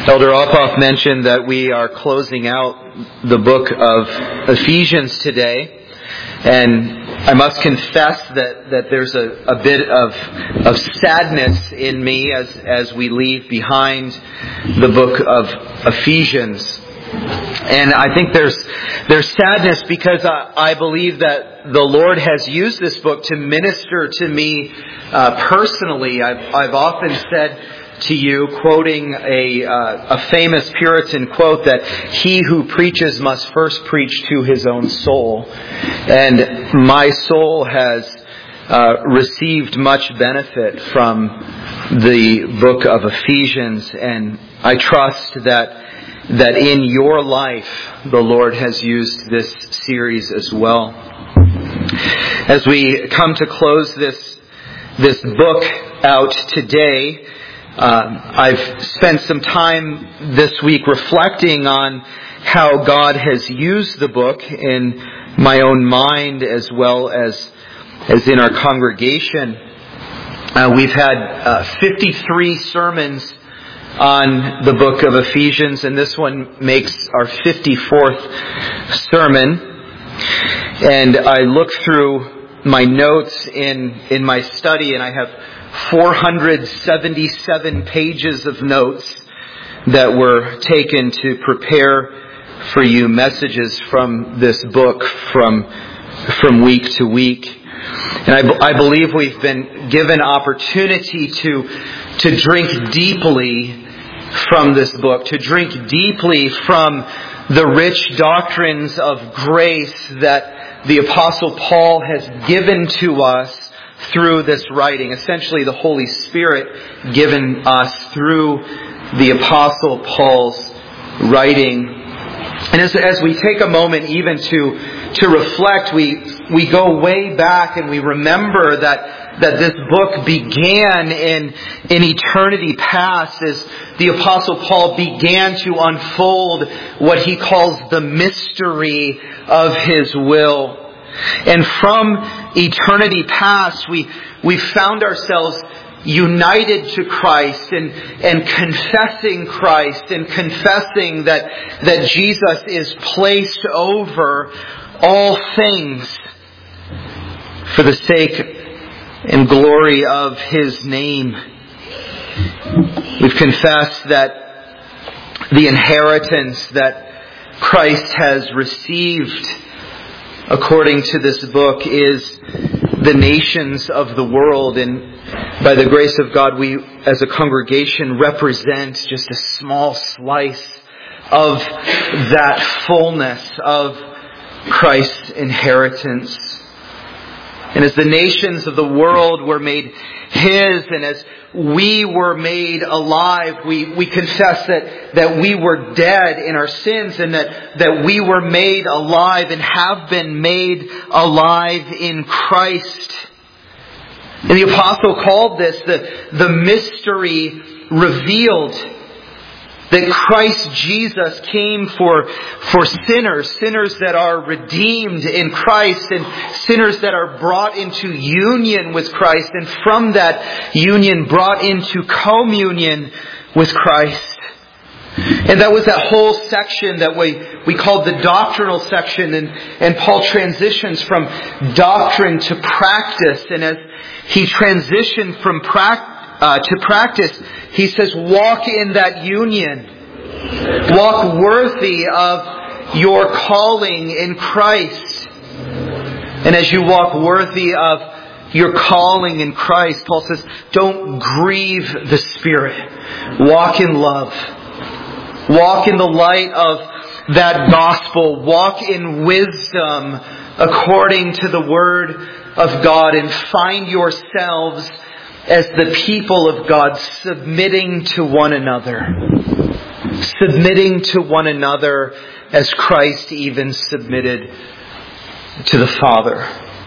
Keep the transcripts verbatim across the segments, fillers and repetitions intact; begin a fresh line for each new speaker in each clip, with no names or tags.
Elder Alpoff mentioned that we are closing out the book of Ephesians today, and I must confess that, that there's a, a bit of, of sadness in me as, as we leave behind the book of Ephesians. And I think there's there's sadness because I, I believe that the Lord has used this book to minister to me uh, personally. I've, I've often said to you, quoting a, uh, a famous Puritan quote, that he who preaches must first preach to his own soul. And my soul has uh, received much benefit from the book of Ephesians, and I trust that that in your life the Lord has used this series as well. As we come to close this this book out today, Um, I've spent some time this week reflecting on how God has used the book in my own mind as well as as in our congregation. Uh, we've had uh, fifty-three sermons on the book of Ephesians, and this one makes our fifty-fourth sermon. And I looked through my notes in in my study, and I have four hundred seventy-seven pages of notes that were taken to prepare for you messages from this book from from week to week. And I, I believe we've been given opportunity to to drink deeply from this book, to drink deeply from the rich doctrines of grace that the Apostle Paul has given to us through this writing. Essentially, the Holy Spirit given us through the Apostle Paul's writing. And as, as we take a moment even to to reflect, we we go way back and we remember that that this book began in in eternity past, as the Apostle Paul began to unfold what he calls the mystery of his will. And from eternity past, we we found ourselves united to Christ and, and confessing Christ and confessing that, that Jesus is placed over all things for the sake and glory of His name. We've confessed that the inheritance that Christ has received according to this book is the nations of the world, and by the grace of God, we as a congregation represent just a small slice of that fullness of Christ's inheritance. And as the nations of the world were made His, and as we were made alive, we, we confess that, that we were dead in our sins, and that, that we were made alive and have been made alive in Christ. And the Apostle called this the, the mystery revealed. That Christ Jesus came for, for sinners, sinners that are redeemed in Christ, and sinners that are brought into union with Christ, and from that union brought into communion with Christ. And that was that whole section that we, we called the doctrinal section, and, and Paul transitions from doctrine to practice, and as he transitioned from practice Uh, to practice, he says, walk in that union. Walk worthy of your calling in Christ. And as you walk worthy of your calling in Christ, Paul says, don't grieve the Spirit. Walk in love. Walk in the light of that gospel. Walk in wisdom according to the Word of God, and find yourselves as the people of God submitting to one another. Submitting to one another as Christ even submitted to the Father.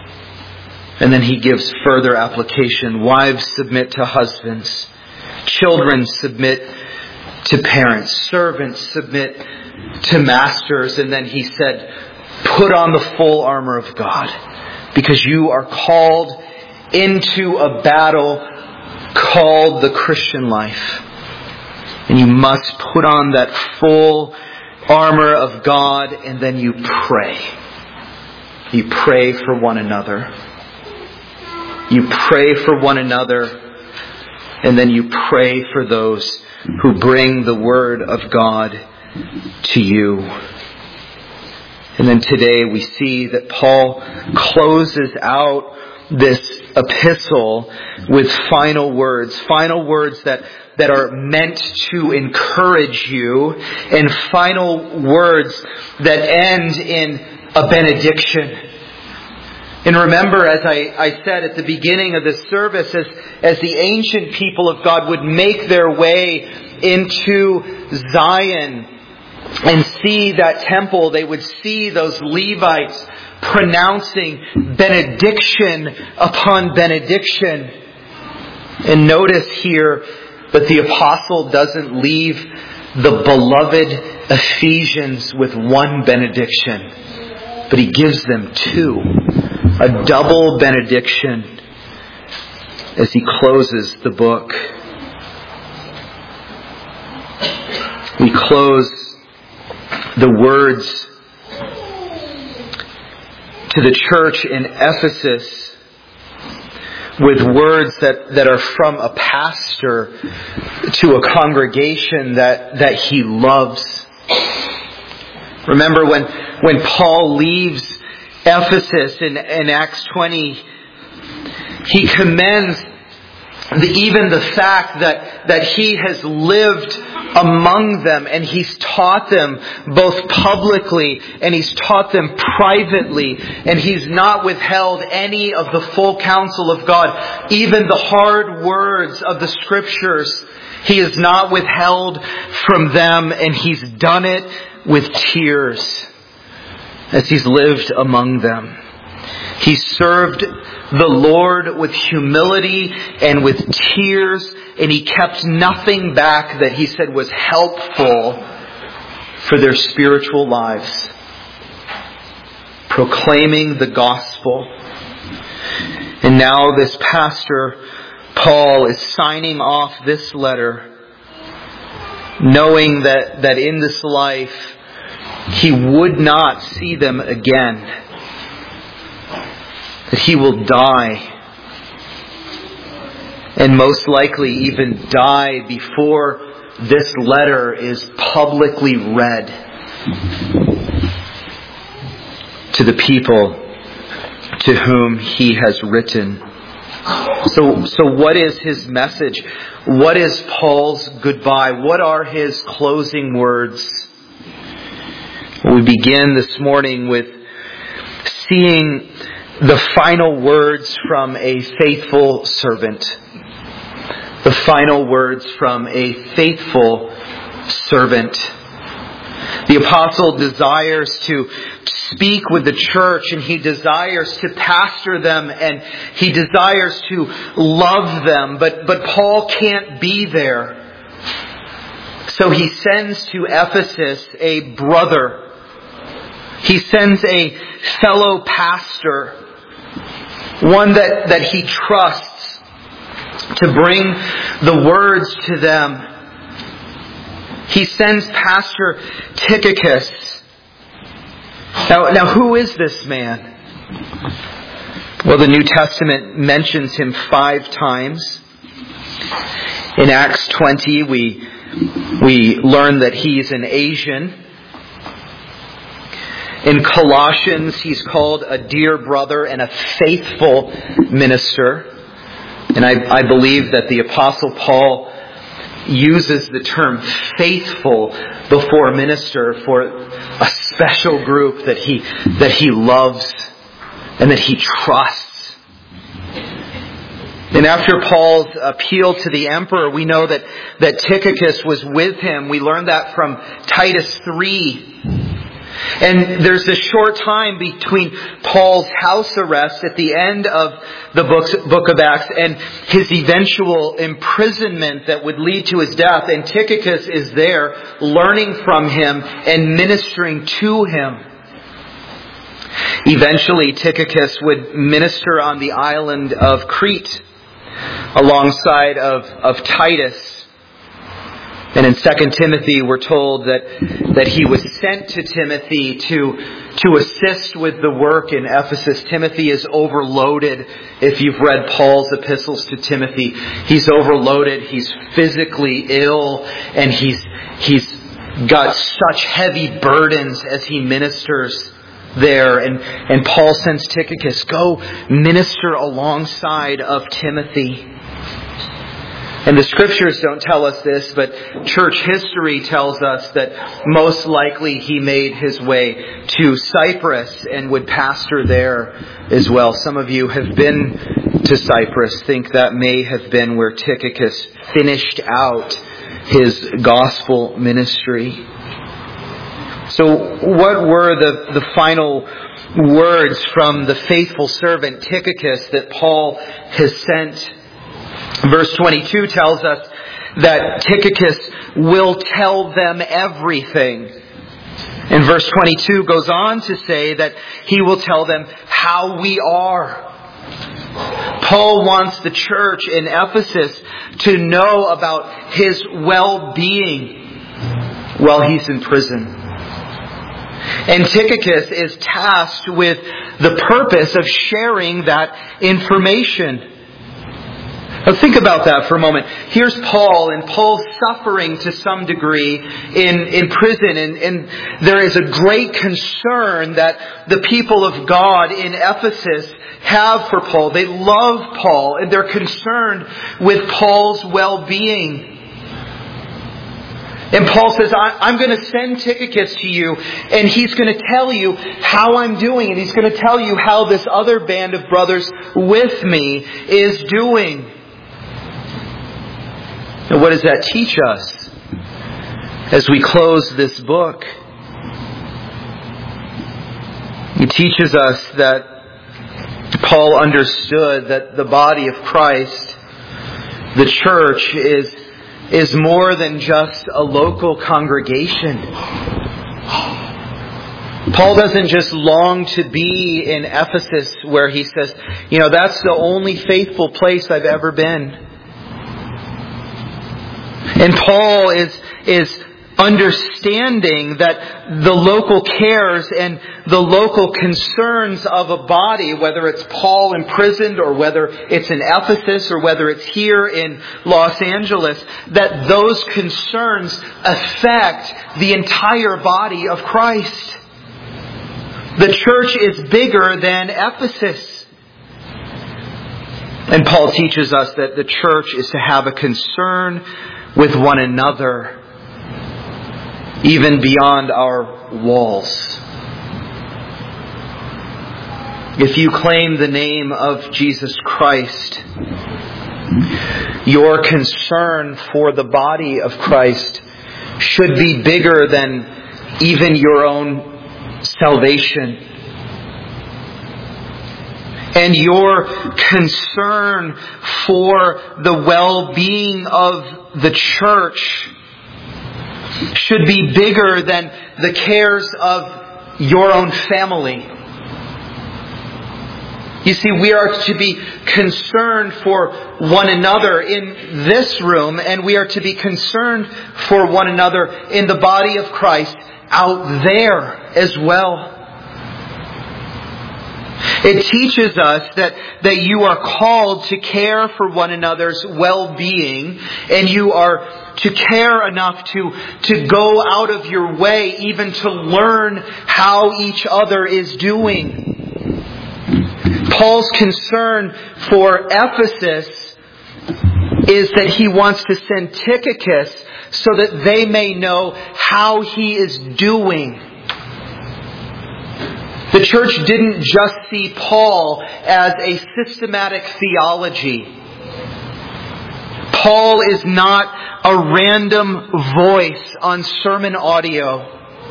And then he gives further application. Wives, submit to husbands. Children, submit to parents. Servants, submit to masters. And then he said, put on the full armor of God, because you are called into a battle called the Christian life. And you must put on that full armor of God, and then you pray. You pray for one another. You pray for one another, and then you pray for those who bring the Word of God to you. And then today we see that Paul closes out this epistle with final words. Final words that, that are meant to encourage you, and final words that end in a benediction. And remember, as I, I said at the beginning of this service, as, as the ancient people of God would make their way into Zion and see that temple, they would see those Levites pronouncing benediction upon benediction. And notice here that the apostle doesn't leave the beloved Ephesians with one benediction, but he gives them two. A double benediction as he closes the book. We close the words to the church in Ephesus with words that, that are from a pastor to a congregation that, that he loves. Remember when, when Paul leaves Ephesus in, in Acts twenty, he commends the, even the fact that, that he has lived among them, and he's taught them both publicly and he's taught them privately, and he's not withheld any of the full counsel of God, even the hard words of the Scriptures. He has not withheld from them, and he's done it with tears as he's lived among them. He served the Lord with humility and with tears, and he kept nothing back that he said was helpful for their spiritual lives. Proclaiming the gospel. And now this pastor, Paul, is signing off this letter, knowing that, that in this life he would not see them again. That he will die. And most likely even die before this letter is publicly read to the people to whom he has written. So, so what is his message? What is Paul's goodbye? What are his closing words? We begin this morning with seeing the final words from a faithful servant. The final words from a faithful servant. The apostle desires to speak with the church, and he desires to pastor them, and he desires to love them, but, but Paul can't be there. So he sends to Ephesus a brother. He sends a fellow pastor, one that, that he trusts to bring the words to them. He sends Pastor Tychicus. Now, now who is this man? Well, the New Testament mentions him five times. In Acts twenty, we, we learn that he's an Asian. In Colossians, he's called a dear brother and a faithful minister. And I, I believe that the Apostle Paul uses the term faithful before minister for a special group that he, that he loves and that he trusts. And after Paul's appeal to the emperor, we know that, that Tychicus was with him. We learned that from Titus three. And there's a short time between Paul's house arrest at the end of the book of Acts and his eventual imprisonment that would lead to his death. And Tychicus is there learning from him and ministering to him. Eventually, Tychicus would minister on the island of Crete alongside of, of Titus. And in Second Timothy, we're told that, that he was sent to Timothy to, to assist with the work in Ephesus. Timothy is overloaded. If you've read Paul's epistles to Timothy, he's overloaded. He's physically ill, and he's, he's got such heavy burdens as he ministers there. And, and Paul sends Tychicus, go minister alongside of Timothy. And the scriptures don't tell us this, but church history tells us that most likely he made his way to Cyprus and would pastor there as well. Some of you have been to Cyprus, think that may have been where Tychicus finished out his gospel ministry. So what were the, the final words from the faithful servant Tychicus that Paul has sent? Verse twenty-two tells us that Tychicus will tell them everything. And verse twenty-two goes on to say that he will tell them how we are. Paul wants the church in Ephesus to know about his well-being while he's in prison. And Tychicus is tasked with the purpose of sharing that information. Now think about that for a moment. Here's Paul, and Paul's suffering to some degree in, in prison. And, and there is a great concern that the people of God in Ephesus have for Paul. They love Paul, and they're concerned with Paul's well-being. And Paul says, I'm going to send Tychicus to you, and he's going to tell you how I'm doing, and he's going to tell you how this other band of brothers with me is doing. And what does that teach us as we close this book? It teaches us that Paul understood that the body of Christ, the church, is, is more than just a local congregation. Paul doesn't just long to be in Ephesus where he says, you know, that's the only faithful place I've ever been. And Paul is, is understanding that the local cares and the local concerns of a body, whether it's Paul imprisoned or whether it's in Ephesus or whether it's here in Los Angeles, that those concerns affect the entire body of Christ. The church is bigger than Ephesus. And Paul teaches us that the church is to have a concern with one another, even beyond our walls. If you claim the name of Jesus Christ, your concern for the body of Christ should be bigger than even your own salvation. And your concern for the well-being of the church should be bigger than the cares of your own family. You see, we are to be concerned for one another in this room, and we are to be concerned for one another in the body of Christ out there as well. It teaches us that, that you are called to care for one another's well-being, and you are to care enough to, to go out of your way even to learn how each other is doing. Paul's concern for Ephesus is that he wants to send Tychicus so that they may know how he is doing. The church didn't just see Paul as a systematic theology. Paul is not a random voice on sermon audio.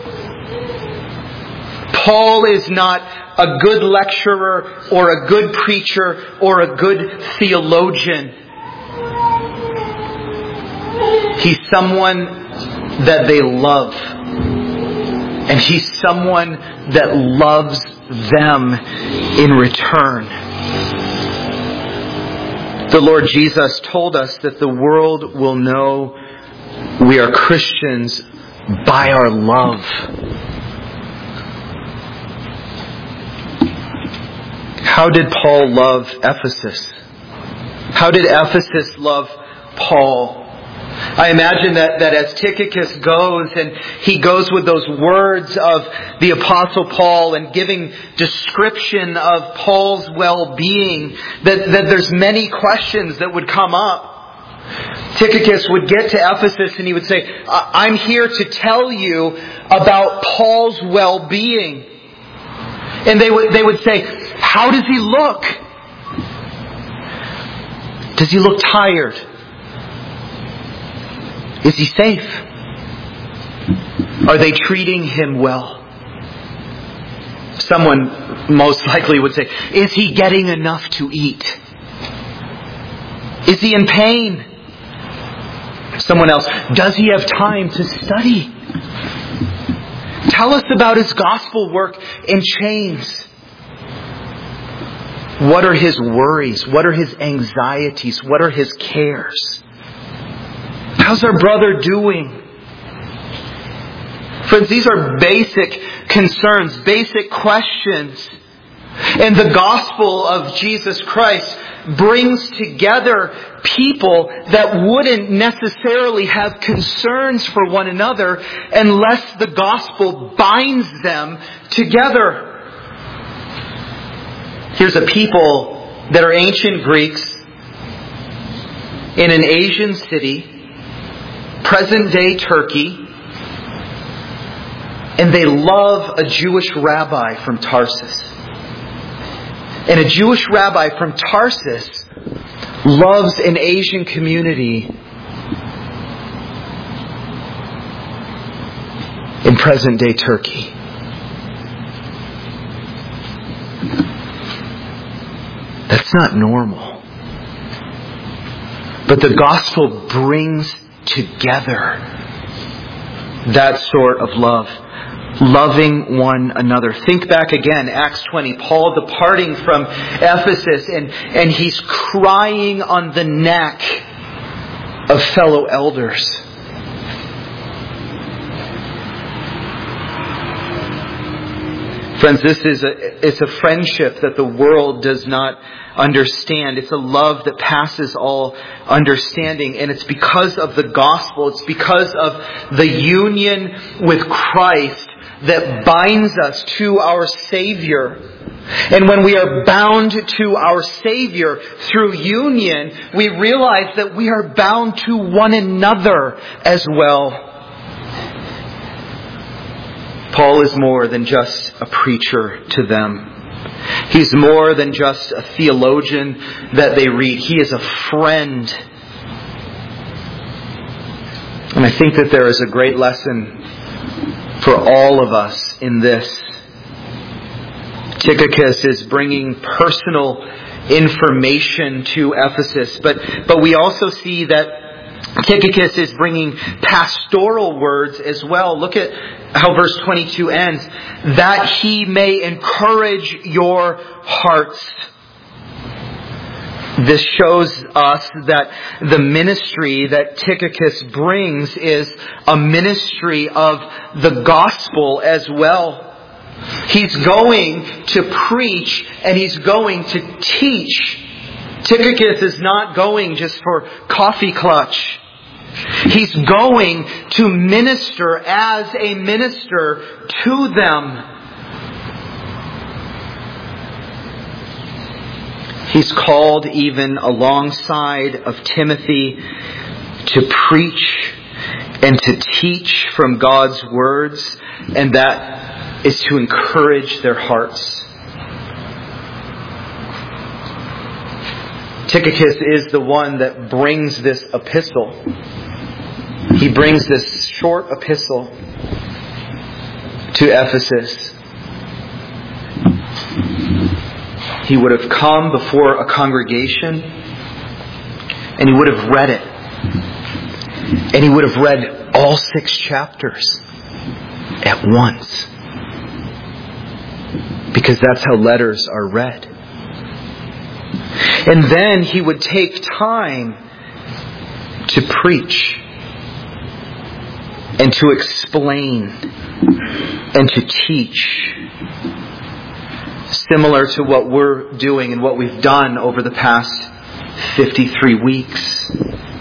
Paul is not a good lecturer or a good preacher or a good theologian. He's someone that they love. And he's someone that loves them in return. The Lord Jesus told us that the world will know We are Christians by our love. How did Paul love Ephesus? How did Ephesus love Paul? I imagine that, that as Tychicus goes and he goes with those words of the Apostle Paul and giving description of Paul's well-being, that, that there's many questions that would come up. Tychicus would get to Ephesus and he would say, I'm here to tell you about Paul's well-being. And they would, they would say, how does he look? Does he look tired? Is he safe? Are they treating him well? Someone most likely would say, is he getting enough to eat? Is he in pain? Someone else, does he have time to study? Tell us about his gospel work in chains. What are his worries? What are his anxieties? What are his cares? How's our brother doing? Friends, these are basic concerns, basic questions. And the gospel of Jesus Christ brings together people that wouldn't necessarily have concerns for one another unless the gospel binds them together. Here's a people that are ancient Greeks in an Asian city, present-day Turkey, and they love a Jewish rabbi from Tarsus. And a Jewish rabbi from Tarsus loves an Asian community in present-day Turkey. That's not normal. But the gospel brings together that sort of love. Loving one another. Think back again, Acts twenty. Paul departing from Ephesus and, and he's crying on the neck of fellow elders. Friends, this is a, it's a friendship that the world does not understand. It's a love that passes all understanding. And it's because of the gospel. It's because of the union with Christ that binds us to our Savior. And when we are bound to our Savior through union, we realize that we are bound to one another as well. Paul is more than just a preacher to them. He's more than just a theologian that they read. He is a friend. And I think that there is a great lesson for all of us in this. Tychicus is bringing personal information to Ephesus, but, but we also see that Tychicus is bringing pastoral words as well. Look at how verse twenty-two ends. That he may encourage your hearts. This shows us that the ministry that Tychicus brings is a ministry of the gospel as well. He's going to preach and he's going to teach. Tychicus is not going just for coffee clutch. He's going to minister as a minister to them. He's called even alongside of Timothy to preach and to teach from God's words, and that is to encourage their hearts. Tychicus is the one that brings this epistle. He brings this short epistle to Ephesus. He would have come before a congregation and he would have read it. And he would have read all six chapters at once. Because that's how letters are read. And then he would take time to preach. and to explain and to teach. Similar to what we're doing and what we've done over the past fifty-three weeks.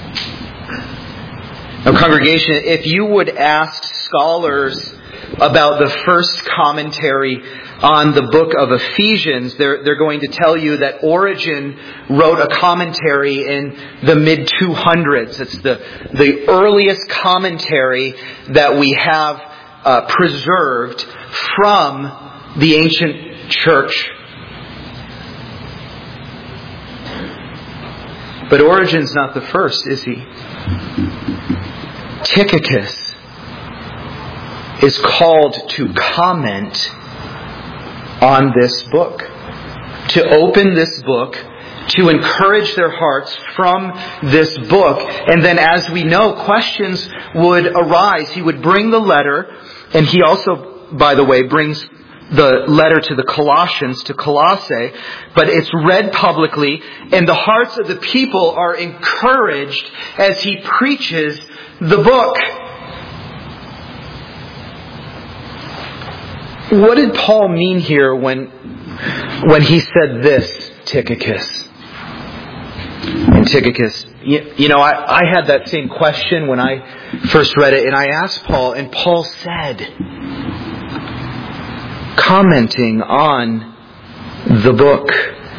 Now, congregation, if you would ask scholars about the first commentary on the book of Ephesians, they're, they're going to tell you that Origen wrote a commentary in the mid two hundreds. It's the, the earliest commentary that we have uh, preserved from the ancient church. But Origen's not the first, is he? Tychicus is called to comment on this book, to open this book, to encourage their hearts from this book. And then, as we know, questions would arise. He would bring the letter, and he also, by the way, brings the letter to the Colossians, to Colossae, but it's read publicly, and the hearts of the people are encouraged as he preaches the book. What did Paul mean here when, when he said this, Tychicus? And Tychicus, you, you know, I, I had that same question when I first read it, and I asked Paul, and Paul said, commenting on the book,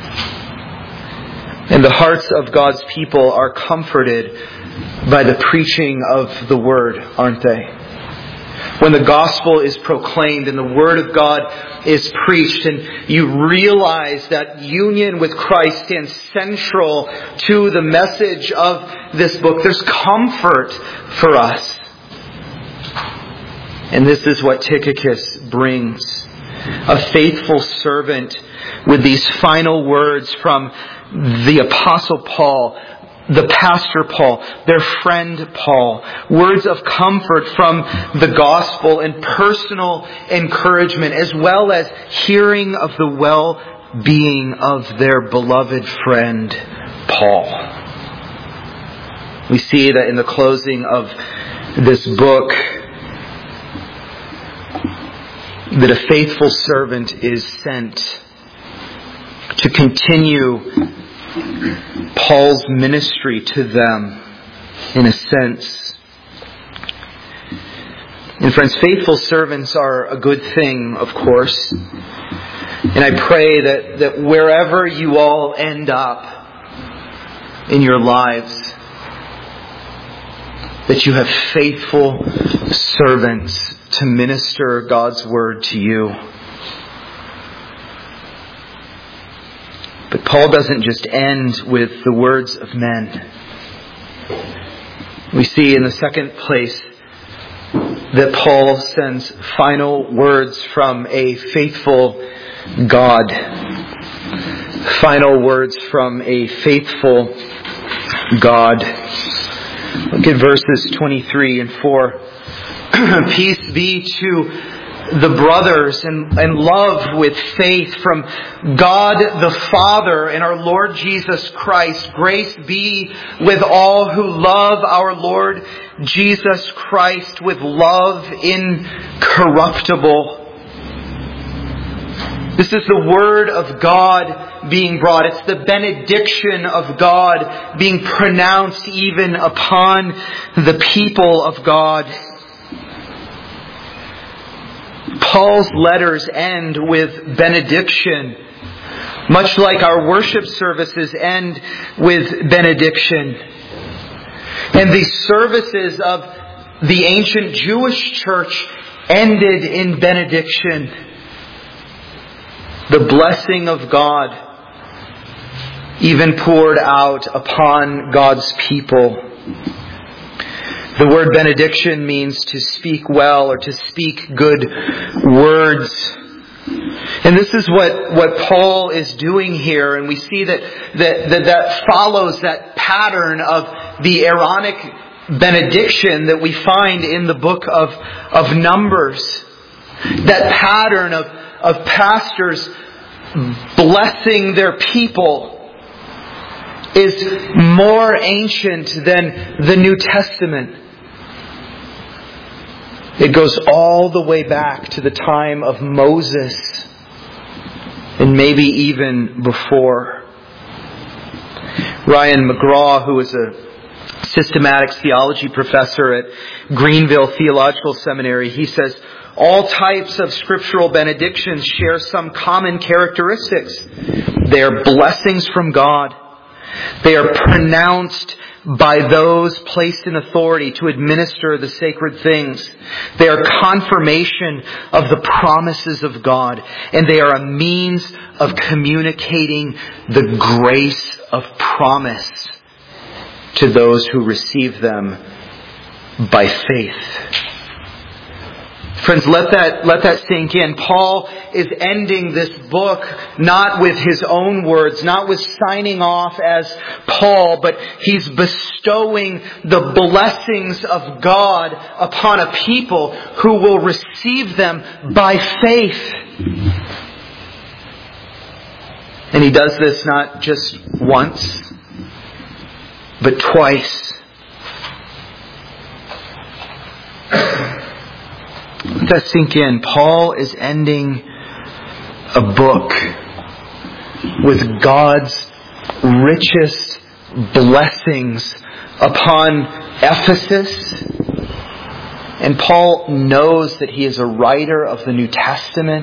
and the hearts of God's people are comforted by the preaching of the Word, aren't they? When the gospel is proclaimed and the Word of God is preached, and you realize that union with Christ stands central to the message of this book, there's comfort for us. And this is what Tychicus brings. A faithful servant with these final words from the Apostle Paul, the Pastor Paul, their friend Paul. Words of comfort from the gospel and personal encouragement, as well as hearing of the well-being of their beloved friend Paul. We see that in the closing of this book, that a faithful servant is sent to continue Paul's ministry to them, in a sense. And friends, faithful servants are a good thing, of course. And I pray that, that wherever you all end up in your lives, that you have faithful servants to minister God's Word to you. But Paul doesn't just end with the words of men. We see in the second place that Paul sends final words from a faithful God. Final words from a faithful God. Look at verses twenty-three and four. Peace be to the brothers, and, and love with faith from God the Father and our Lord Jesus Christ. Grace be with all who love our Lord Jesus Christ with love incorruptible. This is the Word of God being brought. It's the benediction of God being pronounced even upon the people of God. Paul's letters end with benediction, much like our worship services end with benediction. And the services of the ancient Jewish church ended in benediction. The blessing of God even poured out upon God's people. The word benediction means to speak well or to speak good words. And this is what, what Paul is doing here. And we see that, that, that that follows that pattern of the Aaronic benediction that we find in the book of, of Numbers. That pattern of, of pastors blessing their people is more ancient than the New Testament. It goes all the way back to the time of Moses, and maybe even before. Ryan McGraw, who is a systematic theology professor at Greenville Theological Seminary, he says, all types of scriptural benedictions share some common characteristics. They are blessings from God. They are pronounced by those placed in authority to administer the sacred things. They are confirmation of the promises of God, and they are a means of communicating the grace of promise to those who receive them by faith. Friends, let that, let that sink in. Paul is ending this book not with his own words, not with signing off as Paul, but he's bestowing the blessings of God upon a people who will receive them by faith. And he does this not just once, but twice. Let that sink in. Paul is ending a book with God's richest blessings upon Ephesus. And Paul knows that he is a writer of the New Testament.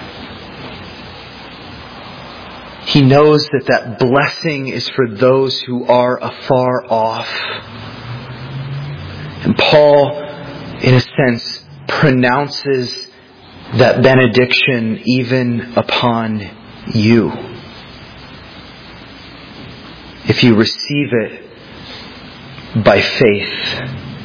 He knows that that blessing is for those who are afar off. And Paul, in a sense, pronounces that benediction even upon you, if you receive it by faith.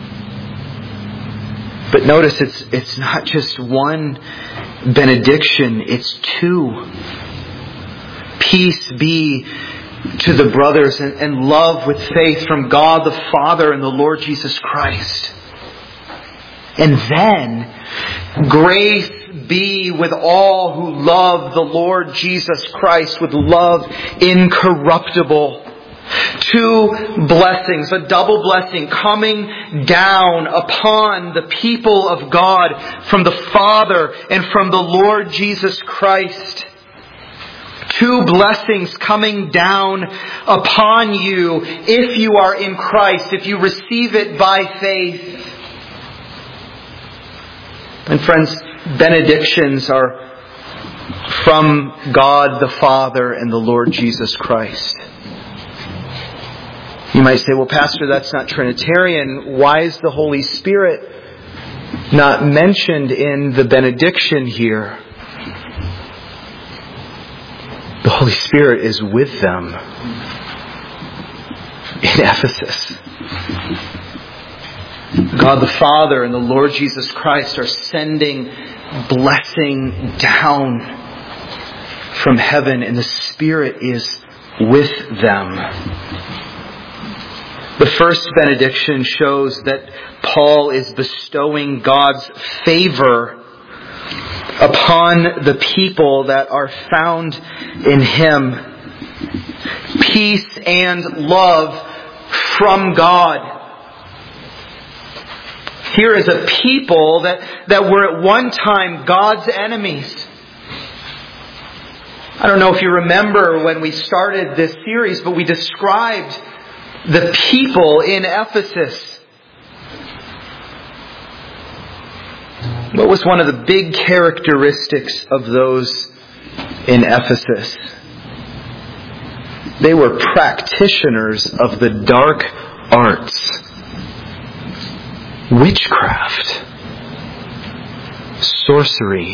But notice it's it's not just one benediction, it's two. Peace be to the brothers, and, and love with faith from God the Father and the Lord Jesus Christ. And then, grace be with all who love the Lord Jesus Christ with love incorruptible. Two blessings, a double blessing coming down upon the people of God from the Father and from the Lord Jesus Christ. Two blessings coming down upon you if you are in Christ, if you receive it by faith. And friends, benedictions are from God the Father and the Lord Jesus Christ. You might say, well, Pastor, that's not Trinitarian. Why is the Holy Spirit not mentioned in the benediction here? The Holy Spirit is with them in Ephesus. God the Father and the Lord Jesus Christ are sending blessing down from heaven, and the Spirit is with them. The first benediction shows that Paul is bestowing God's favor upon the people that are found in Him. Peace and love from God. Here is a people that, that were at one time God's enemies. I don't know if you remember when we started this series, but we described the people in Ephesus. What was one of the big characteristics of those in Ephesus? They were practitioners of the dark arts. Witchcraft, sorcery.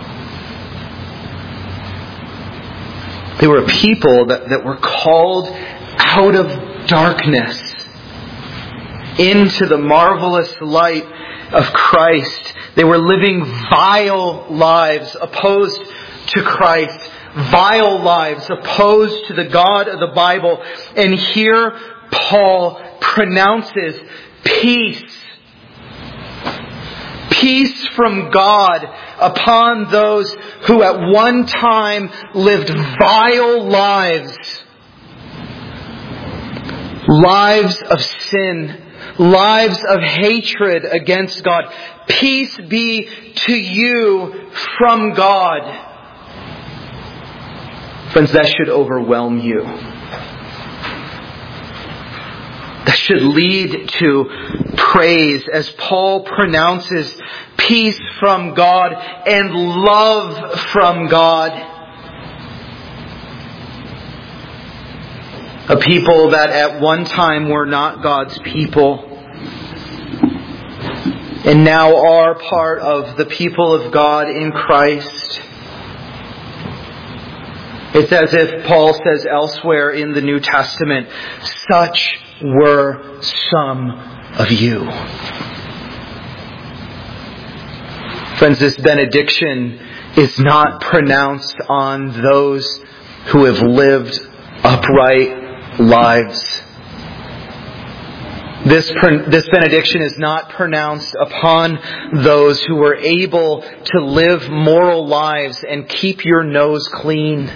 They were a people that, that were called out of darkness into the marvelous light of Christ. They were living vile lives opposed to Christ, vile lives opposed to the God of the Bible. And here Paul pronounces peace. Peace from God upon those who at one time lived vile lives. Lives of sin. Lives of hatred against God. peace be to you from God. Friends, that should overwhelm you. That should lead to praise as Paul pronounces peace from God and love from God. A people that at one time were not God's people and now are part of the people of God in Christ. It's as if Paul says elsewhere in the New Testament, such were some of you. Friends, this benediction is not pronounced on those who have lived upright lives. This, this benediction is not pronounced upon those who were able to live moral lives and keep your nose clean.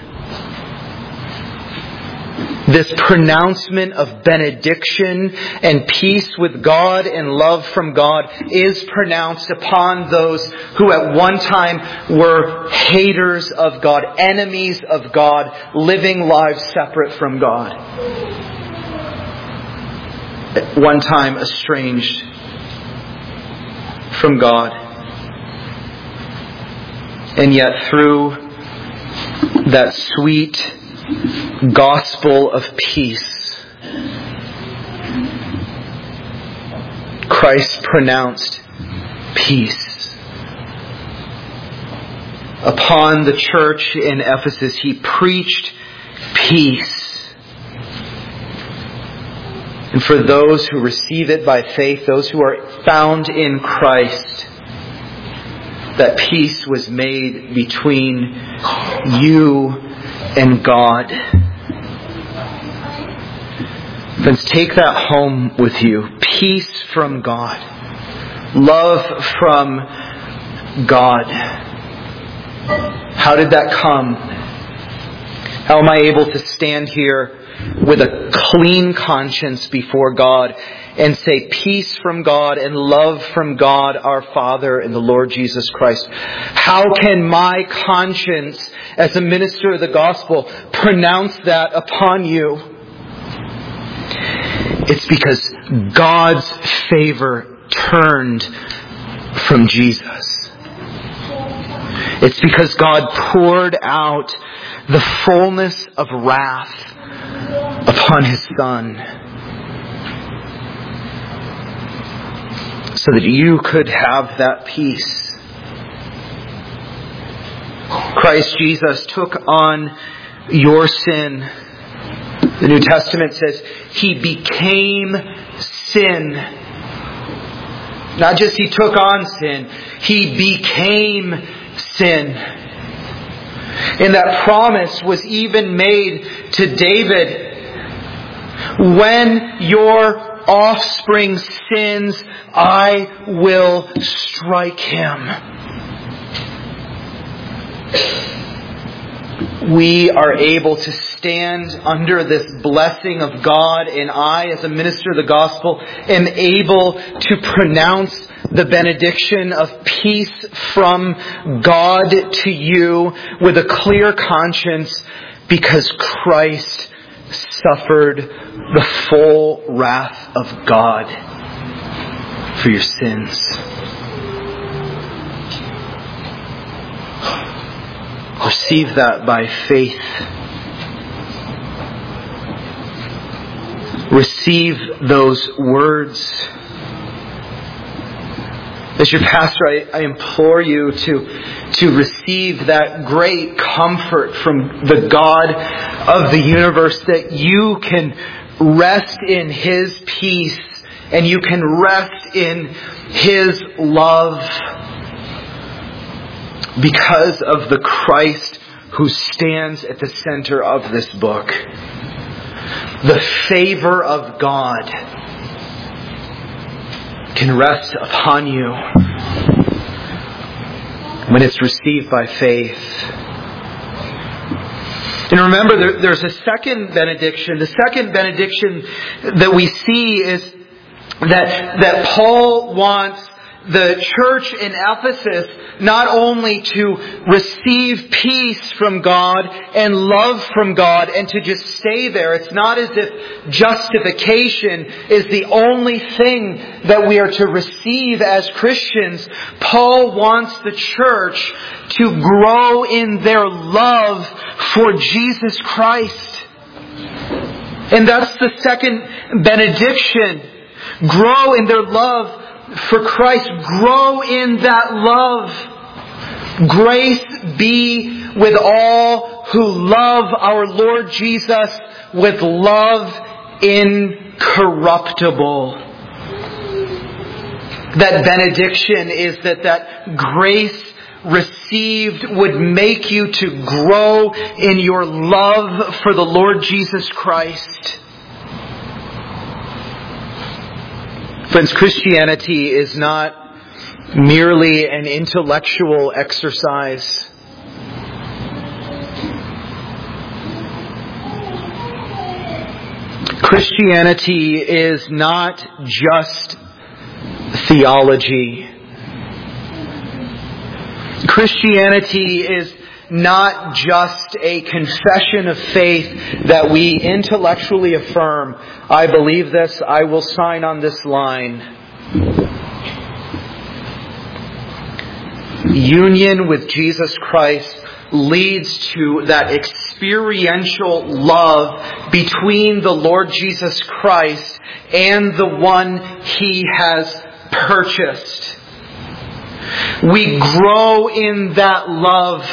This pronouncement of benediction and peace with God and love from God is pronounced upon those who at one time were haters of God, enemies of God, living lives separate from God. At one time estranged from God. And yet through that sweet gospel of peace, Christ pronounced peace upon the church in Ephesus. He preached peace. And for those who receive it by faith, those who are found in Christ, that peace was made between you and God. Friends, take that home with you. Peace from God. Love from God. How did that come? How am I able to stand here with a clean conscience before God and say peace from God and love from God our Father and the Lord Jesus Christ? How can my conscience as a minister of the gospel pronounce that upon you? It's because God's favor turned from Jesus. It's because God poured out the fullness of wrath upon His Son, so that you could have that peace. Christ Jesus took on your sin. The New Testament says He became sin. Not just He took on sin, He became sin. And that promise was even made to David. When your offspring sins, I will strike him. We are able to stand under this blessing of God, and I, as a minister of the gospel, am able to pronounce the benediction of peace from God to you with a clear conscience, because Christ suffered the full wrath of God for your sins. Receive that by faith. Receive those words. As your pastor, I, I implore you to, to receive that great comfort from the God of the universe, that you can rest in His peace and you can rest in His love because of the Christ who stands at the center of this book. The favor of God can rest upon you when it's received by faith. And remember, there, there's a second benediction. The second benediction that we see is that, that Paul wants the church in Ephesus not only to receive peace from God and love from God and to just stay there. It's not as if justification is the only thing that we are to receive as Christians. Paul wants the church to grow in their love for Jesus Christ. And that's the second benediction. Grow in their love for Christ. Grow in that love. Grace be with all who love our Lord Jesus with love incorruptible. That benediction is that that grace received would make you to grow in your love for the Lord Jesus Christ. Friends, Christianity is not merely an intellectual exercise. Christianity is not just theology. Christianity is not just a confession of faith that we intellectually affirm. I believe this, I will sign on this line. Union with Jesus Christ leads to that experiential love between the Lord Jesus Christ and the one He has purchased. We grow in that love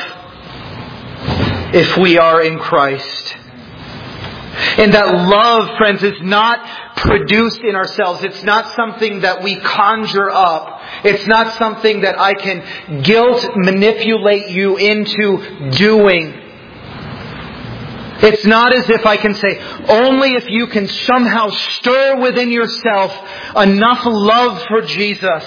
if we are in Christ. And that love, friends, is not produced in ourselves. It's not something that we conjure up. It's not something that I can guilt manipulate you into doing. It's not as if I can say, only if you can somehow stir within yourself enough love for Jesus.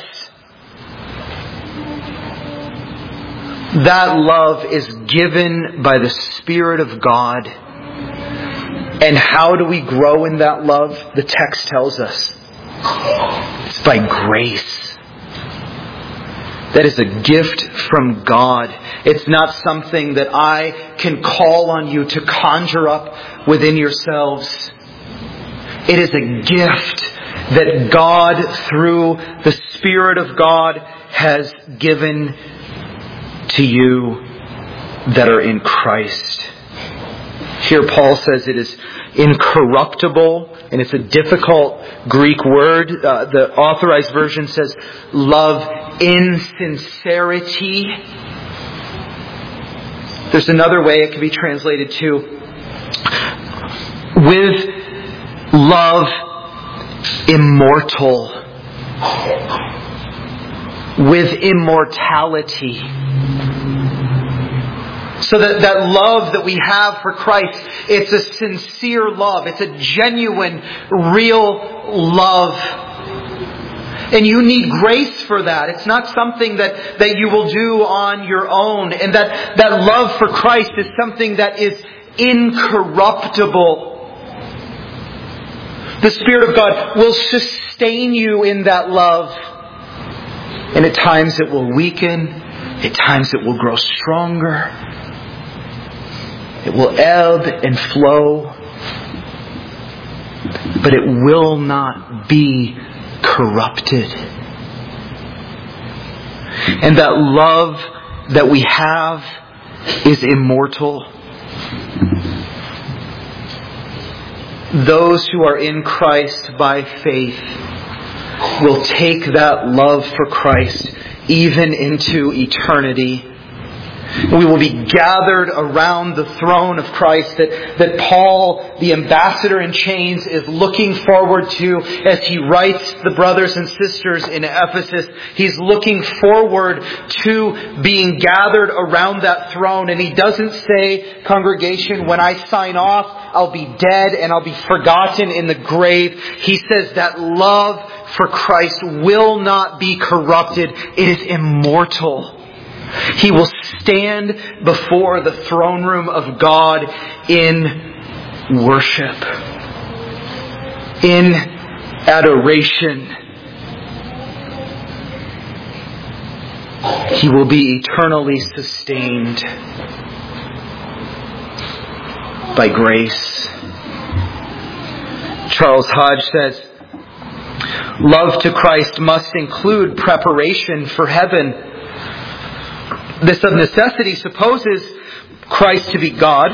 That love is given by the Spirit of God. And how do we grow in that love? The text tells us. It's by grace. That is a gift from God. It's not something that I can call on you to conjure up within yourselves. It is a gift that God, through the Spirit of God, has given to you that are in Christ. Here Paul says it is incorruptible, and it's a difficult Greek word. Uh, the Authorized Version says love in sincerity. There's another way it can be translated too. With love immortal. With immortality. So that, that love that we have for Christ, it's a sincere love. It's a genuine, real love. And you need grace for that. It's not something that, that you will do on your own. And that, that love for Christ is something that is incorruptible. The Spirit of God will sustain you in that love. And at times it will weaken. At times it will grow stronger. It will ebb and flow. But it will not be corrupted. And that love that we have is immortal. Those who are in Christ by faith will take that love for Christ even into eternity. We will be gathered around the throne of Christ that, that Paul, the ambassador in chains, is looking forward to as he writes the brothers and sisters in Ephesus. He's looking forward to being gathered around that throne. And he doesn't say, congregation, when I sign off, I'll be dead and I'll be forgotten in the grave. He says that love for Christ will not be corrupted. It is immortal. He will stand before the throne room of God in worship, in adoration. He will be eternally sustained by grace. Charles Hodge says, love to Christ must include preparation for heaven. This of necessity supposes Christ to be God.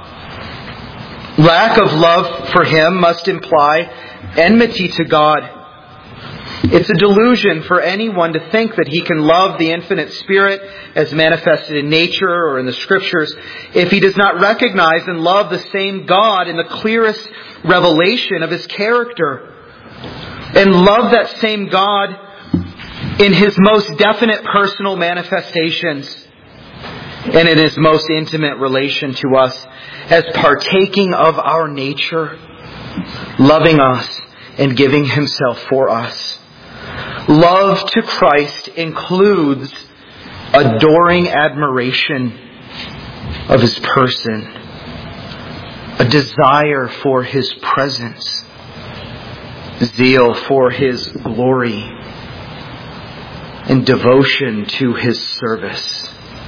Lack of love for Him must imply enmity to God. It's a delusion for anyone to think that he can love the infinite Spirit as manifested in nature or in the Scriptures if he does not recognize and love the same God in the clearest revelation of His character, and love that same God in His most definite personal manifestations and in His most intimate relation to us as partaking of our nature, loving us and giving Himself for us. Love to Christ includes adoring admiration of His person, a desire for His presence, zeal for His glory, and devotion to His service.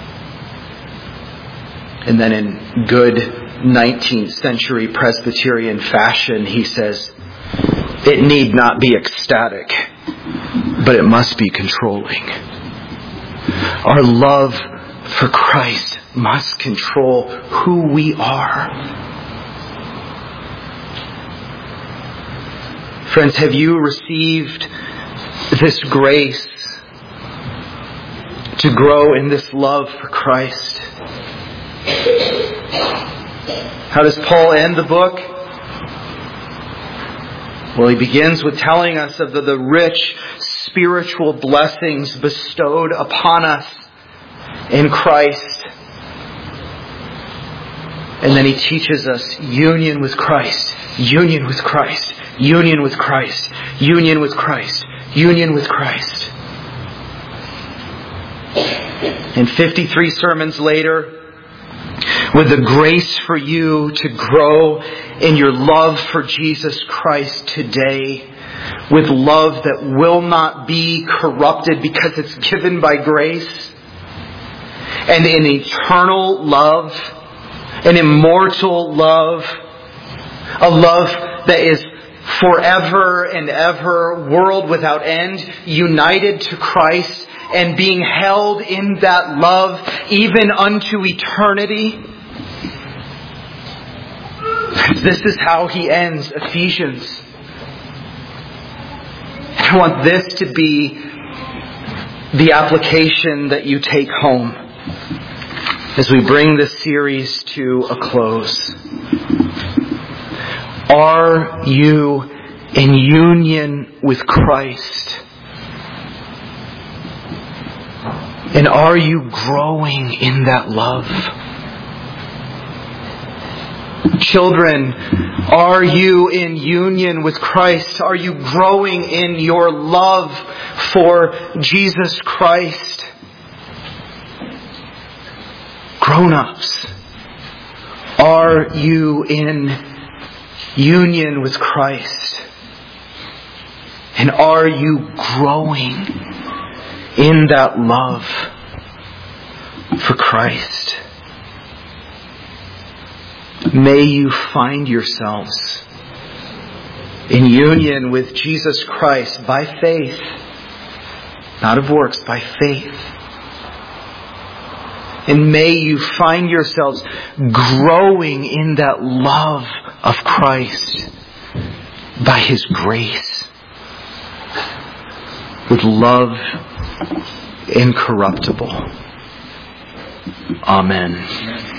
And then in good nineteenth century Presbyterian fashion, he says, it need not be ecstatic, but it must be controlling. Our love for Christ must control who we are. Friends, have you received this grace to grow in this love for Christ? How does Paul end the book? Well, he begins with telling us of the, the rich spiritual blessings bestowed upon us in Christ. And then he teaches us union with Christ, union with Christ, union with Christ, union with Christ, union with Christ. And fifty-three sermons later, with the grace for you to grow in your love for Jesus Christ today, with love that will not be corrupted because it's given by grace, and in eternal love, an immortal love, a love that is forever and ever, world without end, united to Christ and being held in that love even unto eternity. This is how he ends Ephesians. I want this to be the application that you take home as we bring this series to a close. Are you in union with Christ? And are you growing in that love? Children, are you in union with Christ? Are you growing in your love for Jesus Christ? Grown-ups, are you in union with Christ? And are you growing in that love for Christ? May you find yourselves in union with Jesus Christ by faith, not of works, by faith. And may you find yourselves growing in that love of Christ by His grace, with love incorruptible. Amen.